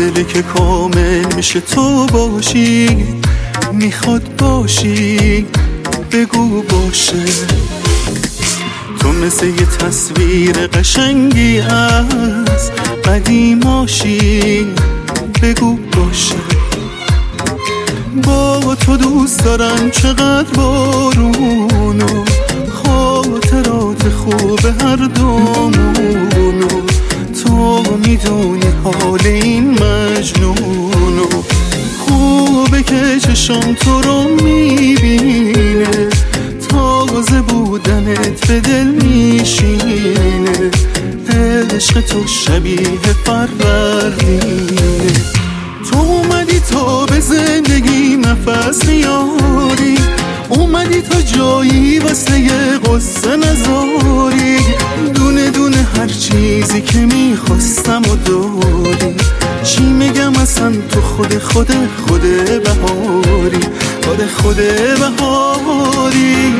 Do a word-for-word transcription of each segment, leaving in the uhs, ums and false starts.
دل که کامل میشه تو باشی، میخواد باشی بگو باشه. تو مثل یه تصویر قشنگی از قدیماشی بگو باشه. با تو دوست دارم چقدر بارونو، خاطرات خوب هر دومونو. تو میدونی حال این مجنونو، خوبه که چشم تو رو میبینه، تازه بودنت به دل میشینه. عشق تو شبیه فروردینه. تو اومدی تا به زندگی نفس میاری، اومدی تا جایی واسه یه قصه نذاری. دونه دونه هر چیزی که میخواستم و داری. چی میگم اصلا تو خود خود خود بهاری، خود خود بهاری.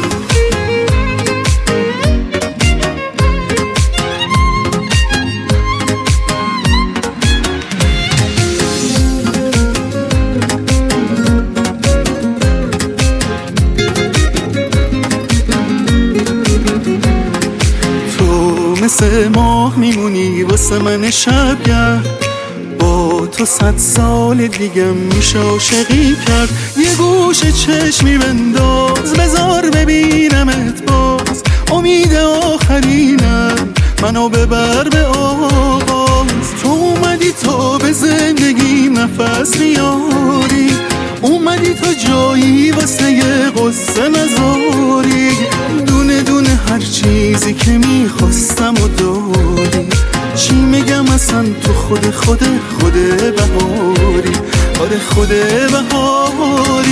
مثل ماه میمونی واسه من شبگرد، با تو صد سال دیگم میشه عاشقی کرد. یه گوش چشمی بنداز بذار ببینمت باز، امید آخرینم منو ببر به آغاز. تو اومدی تا به زندگی نفس میاری، اومدی تا جایی واسه یه قصه نذاری. دونه دونه هر چیزی که میخواستم و داری. چی میگم اصلا تو خود خود خود بهاری، خود خود بهاری.